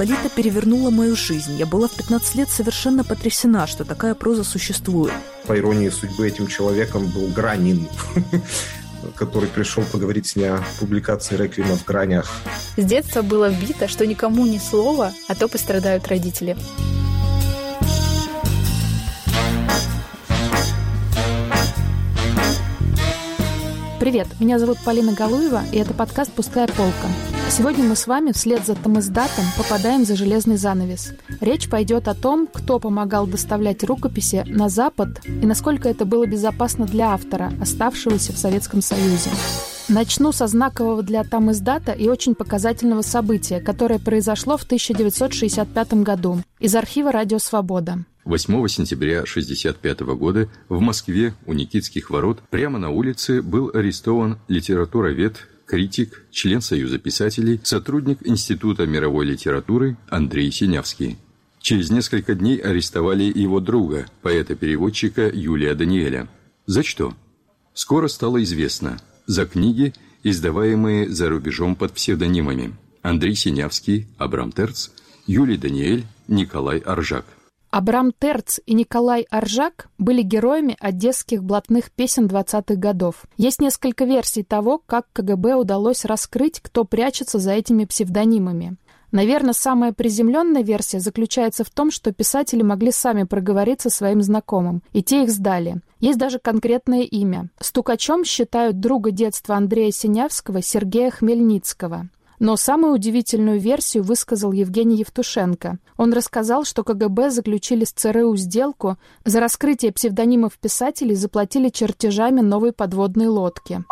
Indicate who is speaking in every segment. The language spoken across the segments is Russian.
Speaker 1: Лолита перевернула мою жизнь. Я была в 15 лет совершенно потрясена, что такая проза существует.
Speaker 2: По иронии судьбы, этим человеком был Гранин, который пришел поговорить с ней о публикации «Реквиема в гранях».
Speaker 3: С детства было вбито, что никому ни слова, а то пострадают родители.
Speaker 4: Привет, меня зовут Полина Галуева, и это подкаст «Пустая полка». Сегодня мы с вами вслед за Тамыздатом попадаем за железный занавес. Речь пойдет о том, кто помогал доставлять рукописи на Запад и насколько это было безопасно для автора, оставшегося в Советском Союзе. Начну со знакового для Тамыздата и очень показательного события, которое произошло в 1965 году из архива «Радио Свобода».
Speaker 5: 8 сентября 1965 года в Москве у Никитских ворот прямо на улице был арестован литературовед, критик, член Союза писателей, сотрудник Института мировой литературы Андрей Синявский. Через несколько дней арестовали его друга, поэта-переводчика Юлия Даниэля. За что? Скоро стало известно. За книги, издаваемые за рубежом под псевдонимами: Андрей Синявский, Абрам Терц, Юлий Даниэль, Николай Оржак.
Speaker 4: Абрам Терц и Николай Оржак были героями одесских блатных песен 20-х годов. Есть несколько версий того, как КГБ удалось раскрыть, кто прячется за этими псевдонимами. Наверное, самая приземленная версия заключается в том, что писатели могли сами проговориться своим знакомым, и те их сдали. Есть даже конкретное имя. Стукачом считают друга детства Андрея Синявского Сергея Хмельницкого. Но самую удивительную версию высказал Евгений Евтушенко. Он рассказал, что КГБ заключили с ЦРУ сделку, за раскрытие псевдонимов писателей заплатили чертежами новой подводной лодки.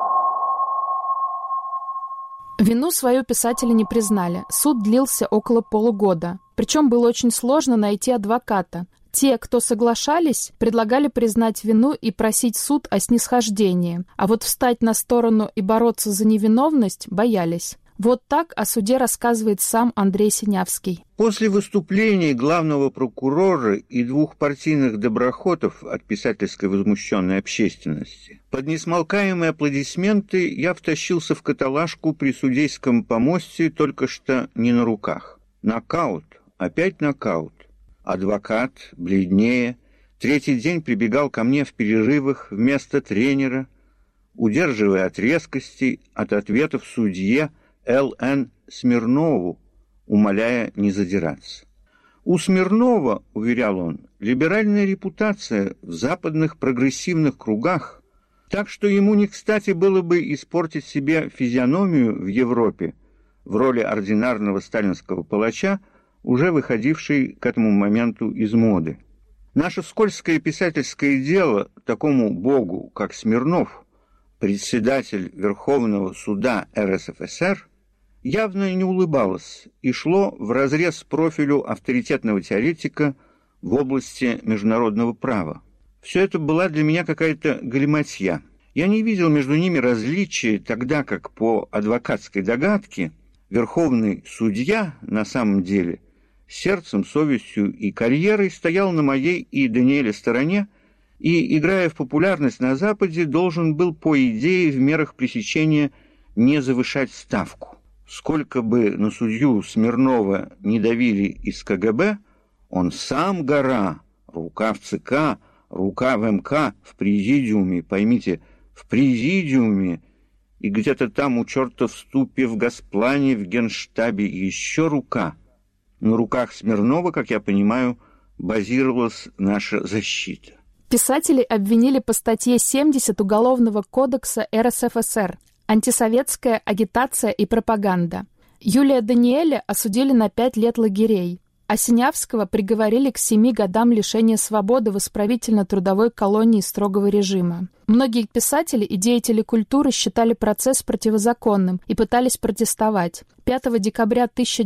Speaker 4: Вину свою писатели не признали. Суд длился около полугода. Причем было очень сложно найти адвоката. Те, кто соглашались, предлагали признать вину и просить суд о снисхождении. А вот встать на сторону и бороться за невиновность боялись. Вот так о суде рассказывает сам Андрей Синявский.
Speaker 6: После выступлений главного прокурора и двух партийных доброхотов от писательской возмущенной общественности, под несмолкаемые аплодисменты я втащился в каталажку при судейском помосте, только что не на руках. Нокаут, опять нокаут. Адвокат, бледнее, третий день прибегал ко мне в перерывах вместо тренера, удерживая от резкости, от ответов судье Л.Н. Смирнову, умоляя не задираться. У Смирнова, уверял он, либеральная репутация в западных прогрессивных кругах, так что ему не кстати было бы испортить себе физиономию в Европе в роли ординарного сталинского палача, уже выходившей к этому моменту из моды. Наше скользкое писательское дело такому богу, как Смирнов, председатель Верховного суда РСФСР, явно не улыбалось и шло вразрез профилю авторитетного теоретика в области международного права. Все это была для меня какая-то галиматья. Я не видел между ними различия, тогда как по адвокатской догадке верховный судья на самом деле сердцем, совестью и карьерой стоял на моей и Даниэля стороне и, играя в популярность на Западе, должен был, по идее, в мерах пресечения не завышать ставку. Сколько бы на судью Смирнова не давили из КГБ, он сам гора, рука в ЦК, рука в МК, в президиуме, поймите, в президиуме, и где-то там у черта в ступе, в Госплане, в Генштабе еще рука. На руках Смирнова, как я понимаю, базировалась наша защита.
Speaker 4: Писателей обвинили по статье 70 Уголовного кодекса РСФСР «Антисоветская агитация и пропаганда». Юлия Даниэля осудили на 5 лет лагерей, а Синявского приговорили к 7 годам лишения свободы в исправительно-трудовой колонии строгого режима. Многие писатели и деятели культуры считали процесс противозаконным и пытались протестовать. 5 декабря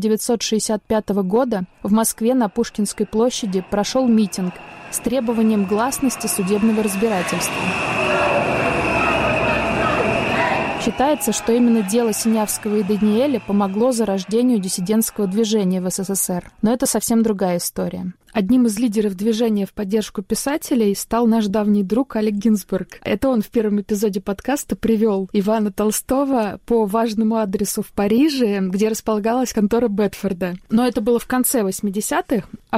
Speaker 4: 1965 года в Москве на Пушкинской площади прошел митинг с требованием гласности судебного разбирательства. Считается, что именно дело Синявского и Даниэля помогло зарождению диссидентского движения в СССР. Но это совсем другая история. Одним из лидеров движения в поддержку писателей стал наш давний друг Алек Гинзбург. Это он в первом эпизоде подкаста привел Ивана Толстого по важному адресу в Париже, где располагалась контора Бетфорда. Но это было в конце 80-х, а в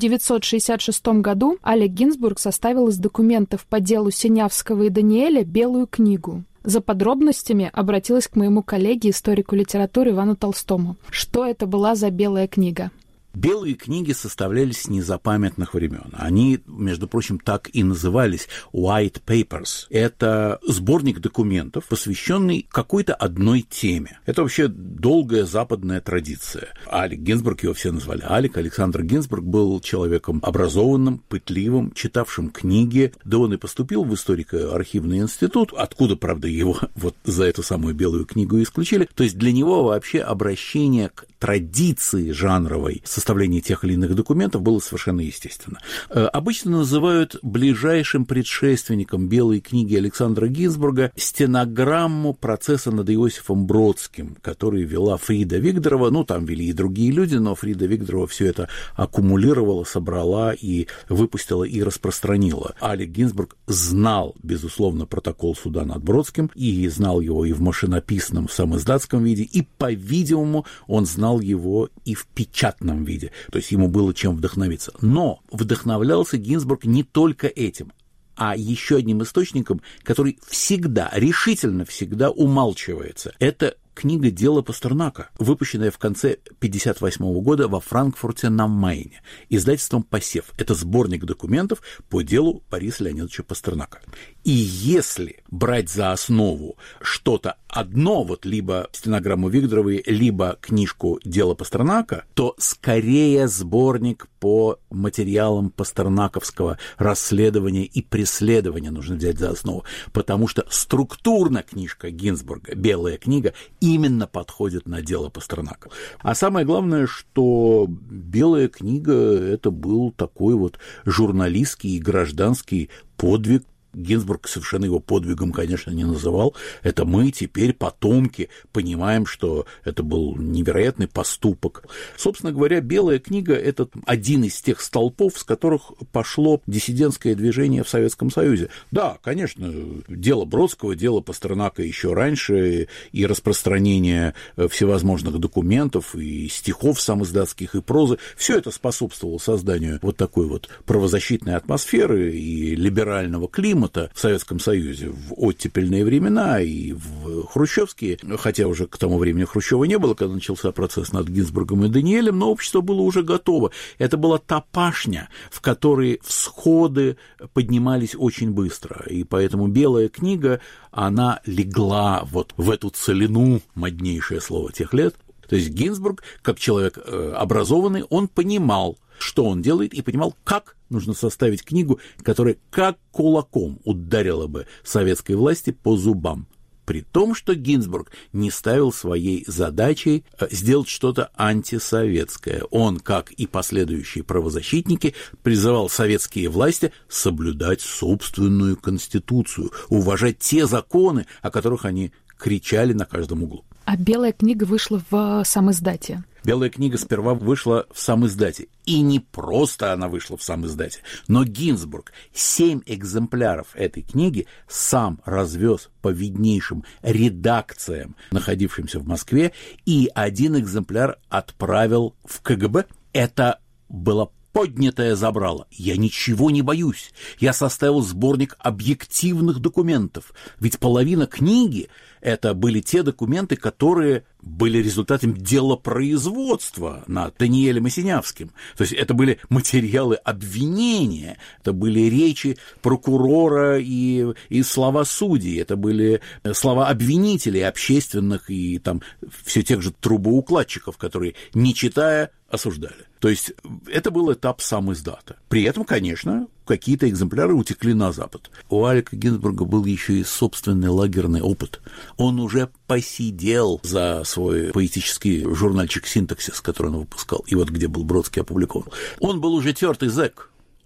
Speaker 4: 1966 году Алек Гинзбург составил из документов по делу Синявского и Даниэля белую книгу. За подробностями обратилась к моему коллеге, историку литературы Ивану Толстому. Что это была за белая книга?
Speaker 7: Белые книги составлялись с незапамятных времен. Они, между прочим, так и назывались White Papers. Это сборник документов, посвященный какой-то одной теме. Это вообще долгая западная традиция. Алек Гинзбург, его все назвали Алек. Александр Гинзбург был человеком образованным, пытливым, читавшим книги. Да он и поступил в историко-архивный институт, откуда, правда, его вот за эту самую белую книгу исключили. То есть для него вообще обращение к традиции жанровой составления тех или иных документов было совершенно естественно. Обычно называют ближайшим предшественником белой книги Александра Гинзбурга стенограмму процесса над Иосифом Бродским, который вела Фрида Вигдорова. Ну, там вели и другие люди, но Фрида Вигдорова все это аккумулировала, собрала и выпустила и распространила. Алек Гинзбург знал, безусловно, протокол суда над Бродским, и знал его и в машинописном, в самиздатском виде, и, по-видимому, он знал его и в печатном виде, то есть ему было чем вдохновиться. Но вдохновлялся Гинзбург не только этим, а еще одним источником, который всегда, решительно всегда умалчивается. Это книга «Дело Пастернака», выпущенная в конце 1958 года во Франкфурте на Майне, издательством «Посев». Это сборник документов по делу Бориса Леонидовича Пастернака. И если брать за основу что-то одно, вот либо стенограмму Вигдоровой, либо книжку «Дело Пастернака», то скорее сборник по материалам пастернаковского расследования и преследования нужно взять за основу, потому что структурно книжка Гинзбурга, белая книга, именно подходит на дело Пастернака. А самое главное, что белая книга – это был такой вот журналистский и гражданский подвиг. Гинзбург совершенно его подвигом, конечно, не называл. Это мы теперь, потомки, понимаем, что это был невероятный поступок. Собственно говоря, белая книга – это один из тех столпов, с которых пошло диссидентское движение в Советском Союзе. Да, конечно, дело Бродского, дело Пастернака еще раньше, и распространение всевозможных документов, и стихов самиздатских, и прозы, все это способствовало созданию вот такой вот правозащитной атмосферы и либерального климата в Советском Союзе в оттепельные времена и в хрущевские, хотя уже к тому времени Хрущева не было, когда начался процесс над Гинзбургом и Даниэлем, но общество было уже готово. Это была та пашня, в которой всходы поднимались очень быстро, и поэтому белая книга, она легла вот в эту целину, моднейшее слово тех лет. То есть Гинзбург, как человек образованный, он понимал, что он делает, и понимал, как нужно составить книгу, которая как кулаком ударила бы советской власти по зубам. При том, что Гинзбург не ставил своей задачей сделать что-то антисоветское. Он, как и последующие правозащитники, призывал советские власти соблюдать собственную конституцию, уважать те законы, о которых они кричали на каждом углу.
Speaker 4: А белая книга вышла в самиздате.
Speaker 7: Белая книга сперва вышла в самиздате. И не просто она вышла в самиздате, но Гинзбург 7 экземпляров этой книги сам развез по виднейшим редакциям, находившимся в Москве, и 1 экземпляр отправил в КГБ. Это было поднятое забрало. Я ничего не боюсь. Я составил сборник объективных документов. Ведь половина книги – это были те документы, которые были результатом делопроизводства над Даниэлем и Синявским. То есть это были материалы обвинения, это были речи прокурора и слова судей, это были слова обвинителей общественных и там все тех же трубоукладчиков, которые, не читая, осуждали. То есть это был этап самиздата. При этом, конечно, какие-то экземпляры утекли на Запад. У Алека Гинзбурга был еще и собственный лагерный опыт. Он уже посидел за свой поэтический журнальчик «Синтаксис», который он выпускал, и вот где был Бродский опубликован. Он был уже тертый зэк.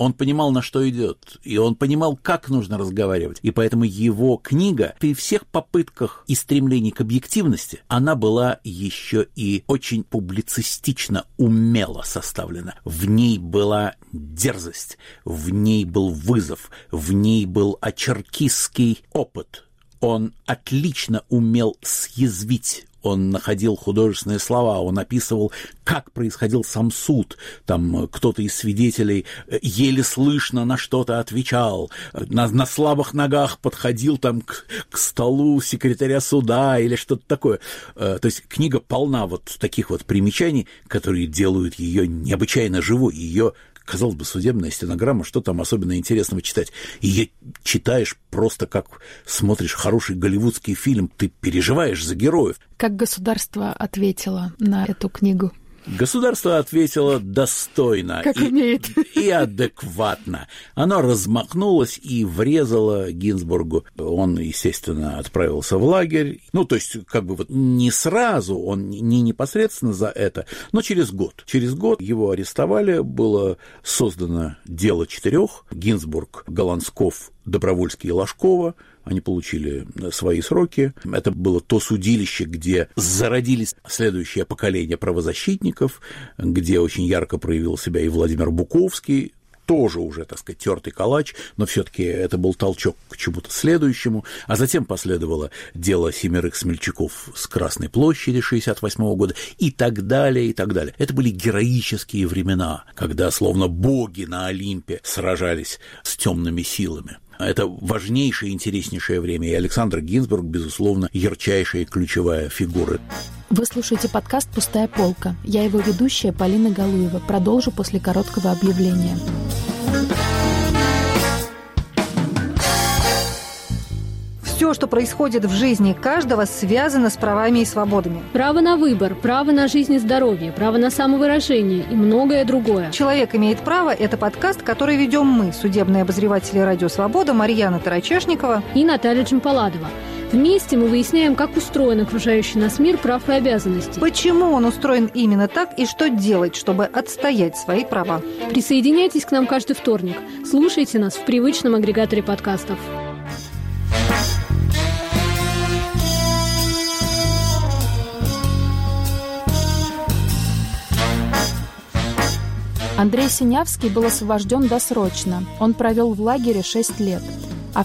Speaker 7: Он понимал, на что идет, и он понимал, как нужно разговаривать. И поэтому его книга, при всех попытках и стремлении к объективности, она была еще и очень публицистично, умело составлена. В ней была дерзость, в ней был вызов, в ней был очеркистский опыт. Он отлично умел съязвить. Он находил художественные слова, он описывал, как происходил сам суд. Там кто-то из свидетелей еле слышно на что-то отвечал, на слабых ногах подходил там к столу секретаря суда или что-то такое. То есть книга полна вот таких вот примечаний, которые делают ее необычайно живой. Ее, казалось бы, судебная стенограмма, что там особенно интересного читать? Ее читаешь просто как смотришь хороший голливудский фильм, ты переживаешь за героев.
Speaker 4: Как государство ответило на эту книгу?
Speaker 7: Государство ответило достойно и адекватно. Оно размахнулось и врезало Гинзбургу. Он, естественно, отправился в лагерь. Ну, то есть, как бы вот не сразу, он не непосредственно за это, но через год. Через год его арестовали, было создано дело 4: Гинзбург, Голландсков, Добровольский и Ложкова. Они получили свои сроки. Это было то судилище, где зародились следующее поколение правозащитников, где очень ярко проявил себя и Владимир Буковский, тоже уже, так сказать, тертый калач, но все-таки это был толчок к чему-то следующему. А затем последовало дело 7 смельчаков с Красной площади 1968 года и так далее, и так далее. Это были героические времена, когда словно боги на Олимпе сражались с темными силами. Это важнейшее и интереснейшее время, и Александр Гинзбург, безусловно, ярчайшая и ключевая фигура.
Speaker 4: Вы слушаете подкаст «Пустая полка». Я его ведущая Полина Галуева. Продолжу после короткого объявления.
Speaker 8: Все, что происходит в жизни каждого, связано с правами и свободами.
Speaker 9: Право на выбор, право на жизнь и здоровье, право на самовыражение и многое другое.
Speaker 8: «Человек имеет право» – это подкаст, который ведем мы, судебные обозреватели «Радио Свобода» Марьяна Тарачешникова
Speaker 9: и Наталья Джампаладова. Вместе мы выясняем, как устроен окружающий нас мир прав и обязанностей.
Speaker 8: Почему он устроен именно так и что делать, чтобы отстоять свои права.
Speaker 9: Присоединяйтесь к нам каждый вторник. Слушайте нас в привычном агрегаторе подкастов.
Speaker 4: Андрей Синявский был освобожден досрочно. Он провел в лагере 6 лет. А в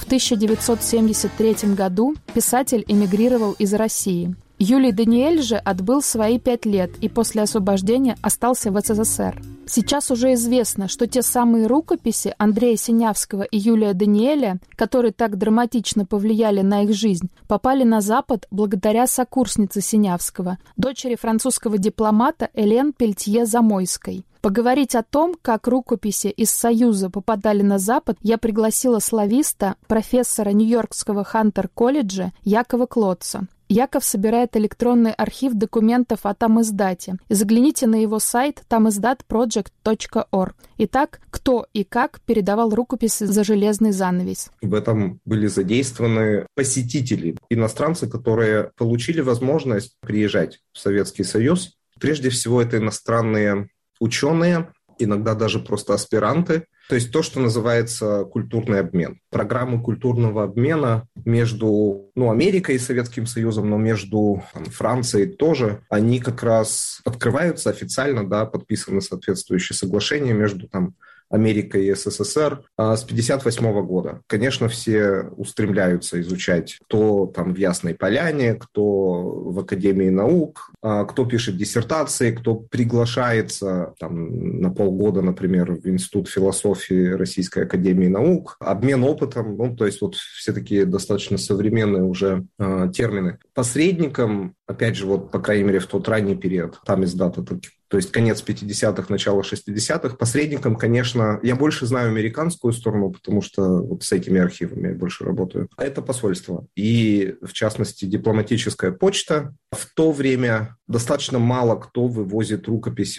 Speaker 4: 1973 году писатель эмигрировал из России. Юлий Даниэль же отбыл свои 5 лет и после освобождения остался в СССР. Сейчас уже известно, что те самые рукописи Андрея Синявского и Юлия Даниэля, которые так драматично повлияли на их жизнь, попали на Запад благодаря сокурснице Синявского, дочери французского дипломата Элен Пельтье-Замойской. Поговорить о том, как рукописи из Союза попадали на Запад, я пригласила слависта, профессора Нью-Йоркского Хантер-колледжа Якова Клотца. Яков собирает электронный архив документов о тамиздате. И загляните на его сайт tamizdatproject.org. Итак, кто и как передавал рукописи за железный занавес?
Speaker 2: В этом были задействованы посетители, иностранцы, которые получили возможность приезжать в Советский Союз. Прежде всего, это иностранные ученые, иногда даже просто аспиранты. То есть то, что называется культурный обмен. Программы культурного обмена между Америкой и Советским Союзом, но между Францией тоже, они как раз открываются официально, подписаны соответствующие соглашения между Америкой и СССР с 1958 года. Конечно, все устремляются изучать, кто в Ясной Поляне, кто в Академии наук, кто пишет диссертации, кто приглашается на полгода, например, в Институт философии Российской Академии наук. Обмен опытом, то есть все такие достаточно современные уже термины. Посредником, опять же, по крайней мере, в тот ранний период, тамиздат, то есть конец 50-х, начало 60-х. Посредником, конечно, я больше знаю американскую сторону, потому что с этими архивами я больше работаю. Это посольство. И, в частности, дипломатическая почта. В то время достаточно мало кто вывозит рукописи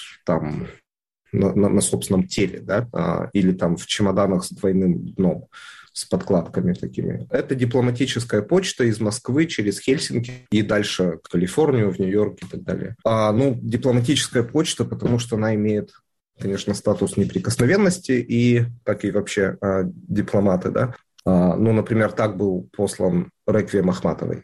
Speaker 2: на собственном теле, или в чемоданах с двойным дном, с подкладками такими. Это дипломатическая почта из Москвы через Хельсинки и дальше в Калифорнию, в Нью-Йорк и так далее. Дипломатическая почта, потому что она имеет конечно, статус неприкосновенности, и, как и вообще дипломаты, да. Ну, например, так был послан реквием Ахматовой.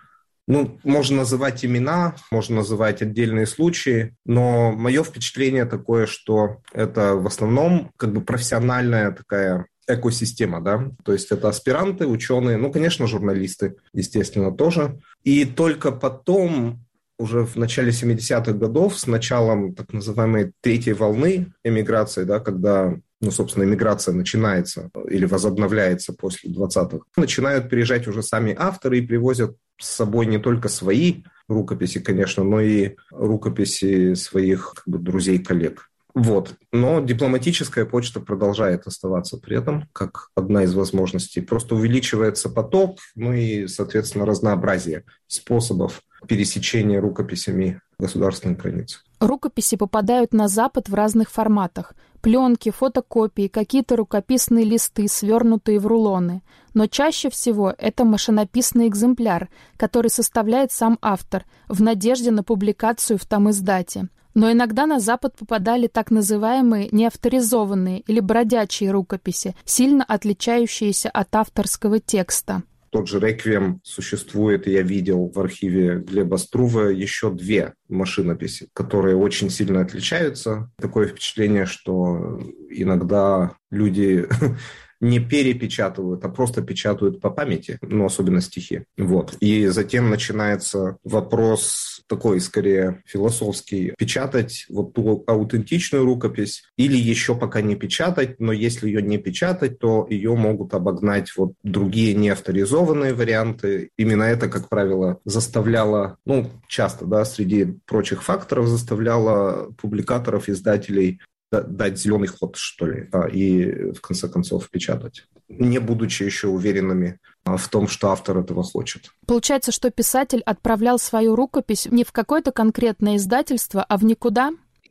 Speaker 2: Ну, можно называть имена, можно называть отдельные случаи, но мое впечатление такое, что это в основном как бы профессиональная такая экосистема, да, то есть это аспиранты, ученые, ну, конечно, журналисты, естественно, тоже. И только потом, уже в начале 70-х годов, с началом так называемой третьей волны эмиграции, да, когда, ну, собственно, эмиграция начинается или возобновляется после 20-х, начинают переезжать уже сами авторы и привозят с собой не только свои рукописи, конечно, но и рукописи своих как бы друзей, коллег. Вот. Но дипломатическая почта продолжает оставаться при этом, как одна из возможностей. Просто увеличивается поток, ну и, соответственно, разнообразие способов пересечения рукописями государственной границы.
Speaker 4: Рукописи попадают на Запад в разных форматах. Пленки, фотокопии, какие-то рукописные листы, свернутые в рулоны. Но чаще всего это машинописный экземпляр, который составляет сам автор, в надежде на публикацию в томиздате. Но иногда на Запад попадали так называемые неавторизованные или бродячие рукописи, сильно отличающиеся от авторского текста.
Speaker 2: Тот же «Реквием» существует, и я видел в архиве Глеба Струве еще 2 машинописи, которые очень сильно отличаются. Такое впечатление, что иногда люди не перепечатывают, а просто печатают по памяти, ну, особенно стихи. Вот. И затем начинается вопрос такой, скорее, философский. Печатать вот ту аутентичную рукопись или еще пока не печатать, но если ее не печатать, то ее могут обогнать вот другие неавторизованные варианты. Именно это, как правило, заставляло, ну, часто, да, среди прочих факторов заставляло публикаторов, издателей дать зеленый ход, что ли, и в конце концов печатать, не будучи еще уверенными в том, что автор этого хочет.
Speaker 4: Получается, что писатель отправлял свою рукопись не в какое-то конкретное издательство, а в никуда?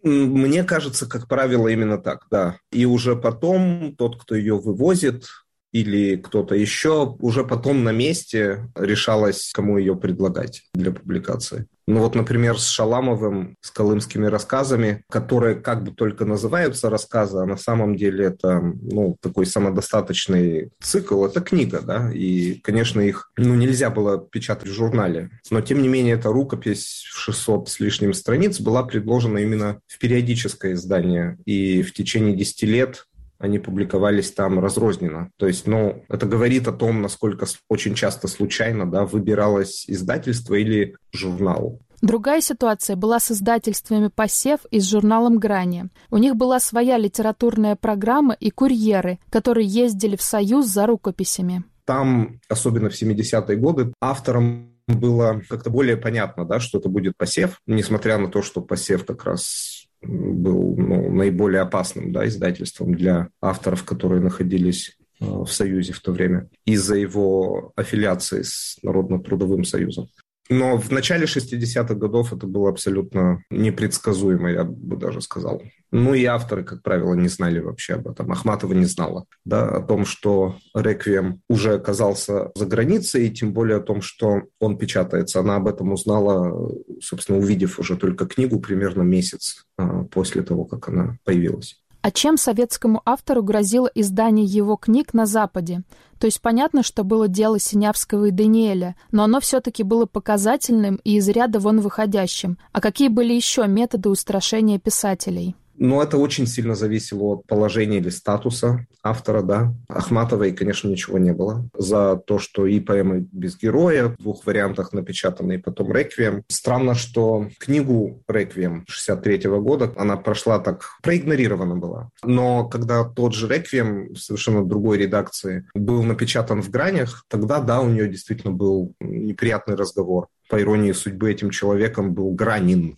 Speaker 2: Мне кажется, как правило, именно так, да. И уже потом тот, кто ее вывозит, или кто-то еще, уже потом на месте решалось, кому ее предлагать для публикации. Ну вот, например, с Шаламовым, с колымскими рассказами, которые как бы только называются рассказы, а на самом деле это, ну, такой самодостаточный цикл, это книга, да, и, конечно, их, ну, нельзя было печатать в журнале, но, тем не менее, эта рукопись в 600 с лишним страниц была предложена именно в периодическое издание, и в течение 10 лет они публиковались там разрозненно. То есть, ну, это говорит о том, насколько очень часто случайно, да, выбиралось издательство или журнал.
Speaker 4: Другая ситуация была с издательствами «Посев» и с журналом «Грани». У них была своя литературная программа и курьеры, которые ездили в Союз за рукописями.
Speaker 2: Там, особенно в 70-е годы, авторам было как-то более понятно, да, что это будет «Посев», несмотря на то, что «Посев» как раз был, ну, наиболее опасным, да, издательством для авторов, которые находились в Союзе в то время, из-за его аффилиации с Народно-трудовым союзом. Но в начале 60-х годов это было абсолютно непредсказуемо, я бы даже сказал. Ну и авторы, как правило, не знали вообще об этом. Ахматова не знала, да, о том, что «Реквием» уже оказался за границей, и тем более о том, что он печатается. Она об этом узнала, собственно, увидев уже только книгу примерно месяц после того, как она появилась.
Speaker 4: А чем советскому автору грозило издание его книг на Западе? То есть понятно, что было дело Синявского и Даниэля, но оно все-таки было показательным и из ряда вон выходящим. А какие были еще методы устрашения писателей?
Speaker 2: Но это очень сильно зависело от положения или статуса автора, да. Ахматовой, конечно, ничего не было. За то, что и поэмы «Без героя» в 2 вариантах напечатаны, и потом «Реквием». Странно, что книгу «Реквием» 63-го года, она прошла так, проигнорирована была. Но когда тот же «Реквием» в совершенно другой редакции был напечатан в «Гранях», тогда, да, у нее действительно был неприятный разговор. По иронии судьбы, этим человеком был Гранин,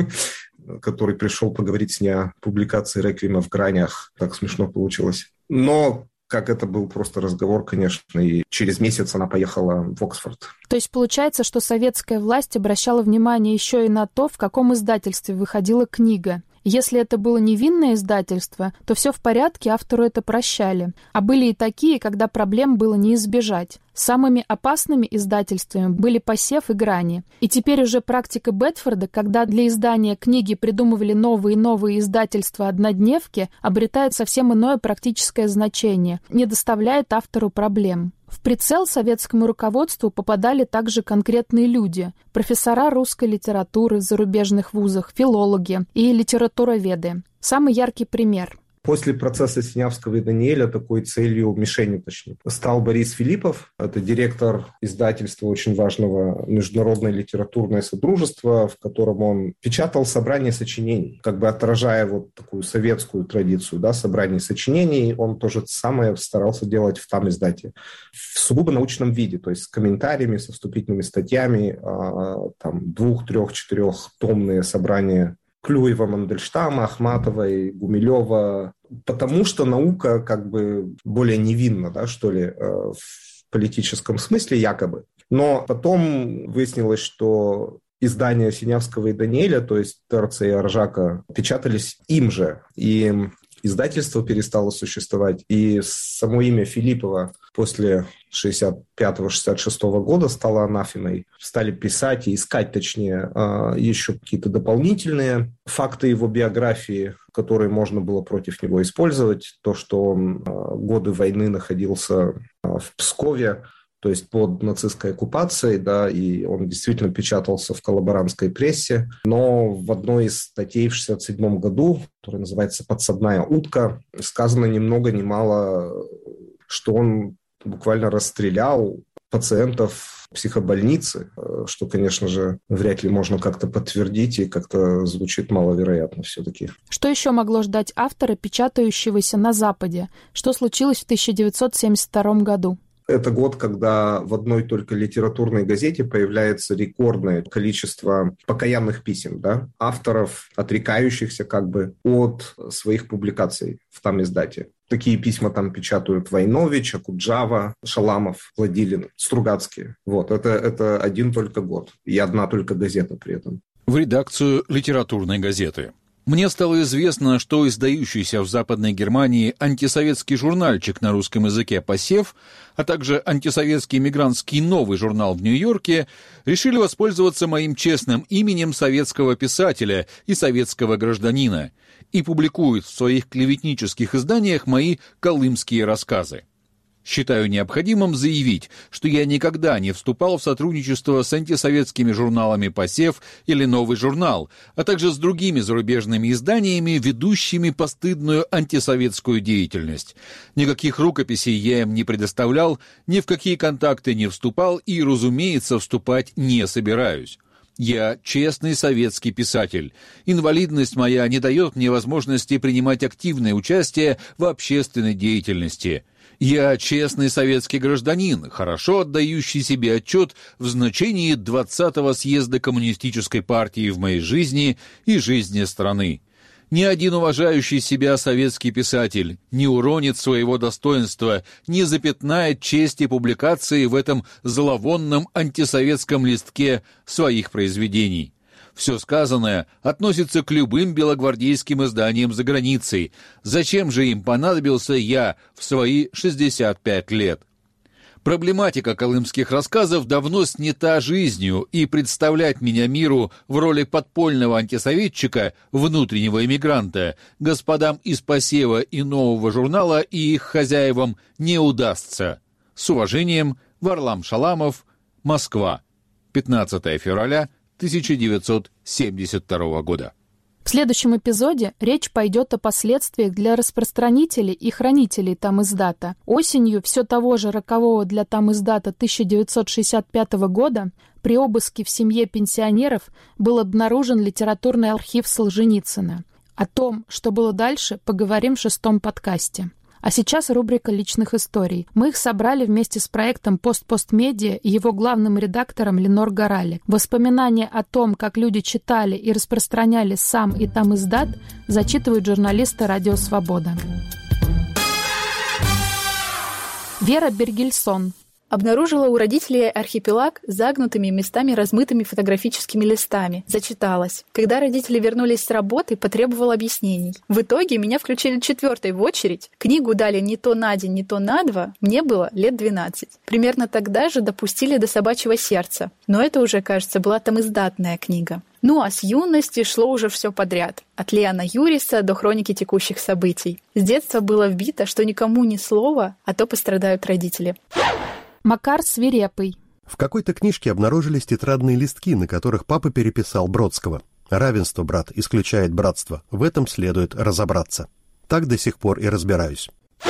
Speaker 2: который пришел поговорить с ней о публикации «Реквиема» в «Гранях». Так смешно получилось. Но как это был просто разговор, конечно, и через месяц она поехала в Оксфорд.
Speaker 4: То есть получается, что советская власть обращала внимание еще и на то, в каком издательстве выходила книга. Если это было невинное издательство, то все в порядке, автору это прощали. А были и такие, когда проблем было не избежать. Самыми опасными издательствами были «Посев» и «Грани». И теперь уже практика Бэдфорда, когда для издания книги придумывали новые и новые издательства-однодневки, обретает совсем иное практическое значение, не доставляет автору проблем. В прицел советскому руководству попадали также конкретные люди – профессора русской литературы в зарубежных вузах, филологи и литературоведы. Самый яркий пример –
Speaker 2: После процесса Синявского и Даниэля такой целью, мишенью точнее, стал Борис Филиппов. Это директор издательства очень важного «Международное литературное содружество», в котором он печатал собрание сочинений, как бы отражая вот такую советскую традицию, да, собрание сочинений. Он то же самое старался делать в тамиздате в сугубо научном виде, то есть с комментариями, со вступительными статьями, там 2-, 3-, 4-томные собрания Клюева, Мандельштама, Ахматовой, Гумилева, потому что наука как бы более невинна, да, что ли, в политическом смысле якобы. Но потом выяснилось, что издания Синявского и Даниэля, то есть Терца и Аржака, печатались им же, и издательство перестало существовать, и само имя Филиппова после 65-66 года стало анафемой. Стали писать и искать, точнее, еще какие-то дополнительные факты его биографии, которые можно было против него использовать. То, что он годы войны находился в Пскове, то есть под нацистской оккупацией, да, и он действительно печатался в коллаборантской прессе. Но в одной из статей в 1967 году, которая называется «Подсадная утка», сказано ни много ни мало, что он буквально расстрелял пациентов психобольницы, что, конечно же, вряд ли можно как-то подтвердить и как-то звучит маловероятно все-таки.
Speaker 4: Что еще могло ждать автора, печатающегося на Западе? Что случилось в 1972 году?
Speaker 2: Это год, когда в одной только литературной газете появляется рекордное количество покаянных писем, да, авторов, отрекающихся как бы от своих публикаций в тамиздате. Такие письма там печатают Войнович, Акуджава, Шаламов, Владилин, Стругацкие. Вот, это один только год и одна только газета при этом.
Speaker 10: В редакцию литературной газеты. Мне стало известно, что издающийся в Западной Германии антисоветский журнальчик на русском языке «Посев», а также антисоветский мигрантский «Новый журнал» в Нью-Йорке решили воспользоваться моим честным именем советского писателя и советского гражданина и публикуют в своих клеветнических изданиях мои колымские рассказы. Считаю необходимым заявить, что я никогда не вступал в сотрудничество с антисоветскими журналами «Посев» или «Новый журнал», а также с другими зарубежными изданиями, ведущими постыдную антисоветскую деятельность. Никаких рукописей я им не предоставлял, ни в какие контакты не вступал и, разумеется, вступать не собираюсь. Я честный советский писатель. Инвалидность моя не дает мне возможности принимать активное участие в общественной деятельности. Я честный советский гражданин, хорошо отдающий себе отчет в значении 20-го съезда Коммунистической партии в моей жизни и жизни страны. Ни один уважающий себя советский писатель не уронит своего достоинства, не запятнает чести публикации в этом зловонном антисоветском листке своих произведений. Все сказанное относится к любым белогвардейским изданиям за границей. Зачем же им понадобился я в свои 65 лет? Проблематика колымских рассказов давно снята жизнью, и представлять меня миру в роли подпольного антисоветчика, внутреннего эмигранта, господам из «Посева» и «Нового журнала» и их хозяевам не удастся. С уважением, Варлам Шаламов, Москва, 15 февраля 1972 года.
Speaker 4: В следующем эпизоде речь пойдет о последствиях для распространителей и хранителей тамиздата. Осенью все того же рокового для тамиздата 1965 года при обыске в семье пенсионеров был обнаружен литературный архив Солженицына. О том, что было дальше, поговорим в 6-м подкасте. А сейчас рубрика личных историй. Мы их собрали вместе с проектом «Пост-Пост-Медиа» и его главным редактором Ленор Горалик. Воспоминания о том, как люди читали и распространяли сам и тамиздат, зачитывают журналисты «Радио Свобода». Вера Бергельсон.
Speaker 3: Обнаружила у родителей архипелаг с загнутыми, местами размытыми фотографическими листами. Зачиталась. Когда родители вернулись с работы, потребовала объяснений. В итоге меня включили 4-й в очередь. Книгу дали не то на день, не то на 2. Мне было лет 12. Примерно тогда же допустили до «Собачьего сердца». Но это уже, кажется, была там издатная книга. Ну а с юности шло уже все подряд. От Леона Юриса до хроники текущих событий. С детства было вбито, что никому ни слова, а то пострадают родители.
Speaker 4: Макар Свирепый.
Speaker 11: В какой-то книжке обнаружились тетрадные листки, на которых папа переписал Бродского. «Равенство, брат, исключает братство. В этом следует разобраться». Так до сих пор и разбираюсь.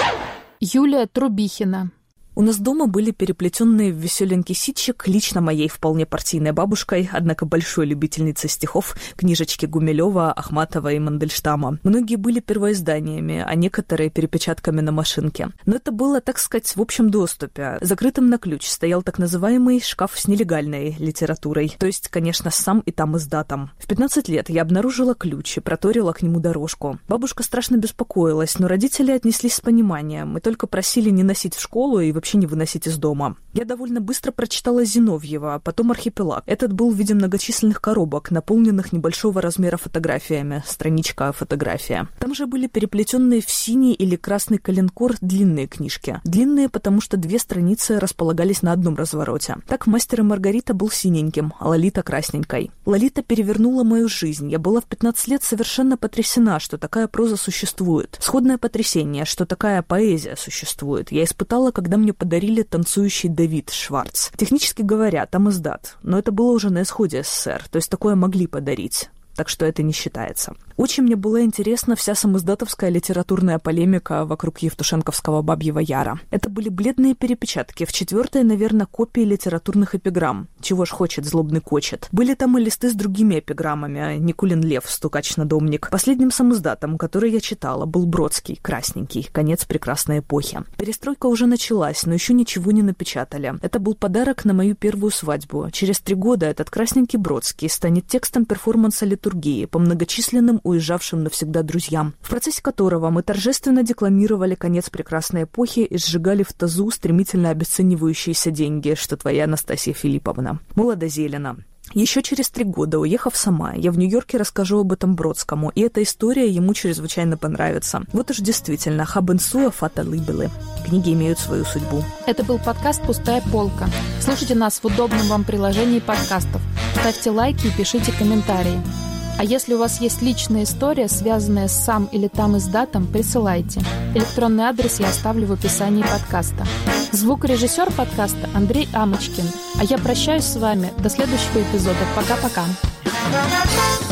Speaker 4: Юлия Трубихина.
Speaker 1: У нас дома были переплетенные в веселенький ситчик лично моей вполне партийной бабушкой, однако большой любительницей стихов, книжечки Гумилева, Ахматова и Мандельштама. Многие были первоизданиями, а некоторые перепечатками на машинке. Но это было, так сказать, в общем доступе. Закрытым на ключ стоял так называемый шкаф с нелегальной литературой. То есть, конечно, сам и там издатом. В 15 лет я обнаружила ключ и проторила к нему дорожку. Бабушка страшно беспокоилась, но родители отнеслись с пониманием. Мы только просили не носить в школу и вообще не выносить из дома. Я довольно быстро прочитала Зиновьева, потом «Архипелаг». Этот был в виде многочисленных коробок, наполненных небольшого размера фотографиями. Страничка фотография. Там же были переплетенные в синий или красный коленкор длинные книжки. Длинные, потому что 2 страницы располагались на одном развороте. Так «Мастер и Маргарита» был синеньким, а «Лолита» красненькой. «Лолита» перевернула мою жизнь. Я была в 15 лет совершенно потрясена, что такая проза существует. Сходное потрясение, что такая поэзия существует. Я испытала, когда мне подарили «Танцующий Давид» Шварц. Технически говоря, там издат, но это было уже на исходе СССР, то есть такое могли подарить. Так что это не считается. Очень мне была интересна вся самиздатовская литературная полемика вокруг евтушенковского «Бабьего Яра». Это были бледные перепечатки, в 4-й, наверное, копии литературных эпиграмм. Чего ж хочет, злобный кочет. Были там и листы с другими эпиграммами. Никулин Лев, стукач-надомник. Последним самиздатом, который я читала, был Бродский, красненький, конец прекрасной эпохи. Перестройка уже началась, но еще ничего не напечатали. Это был подарок на мою первую свадьбу. Через 3 года этот красненький Бродский станет текстом перформанса литургии по многочисленным уезжавшим навсегда друзьям, в процессе которого мы торжественно декламировали конец прекрасной эпохи и сжигали в тазу стремительно обесценивающиеся деньги, что твоя Анастасия Филипповна. Молодо-зелено. Еще через 3 года, уехав сама, я в Нью-Йорке расскажу об этом Бродскому, и эта история ему чрезвычайно понравится. Вот уж действительно, хабенсуа фата либелы. Книги имеют свою судьбу.
Speaker 4: Это был подкаст «Пустая полка». Слушайте нас в удобном вам приложении подкастов. Ставьте лайки и пишите комментарии. А если у вас есть личная история, связанная с сам или там издатом, присылайте. Электронный адрес я оставлю в описании подкаста. Звукорежиссер подкаста Андрей Амочкин. А я прощаюсь с вами. До следующего эпизода. Пока-пока.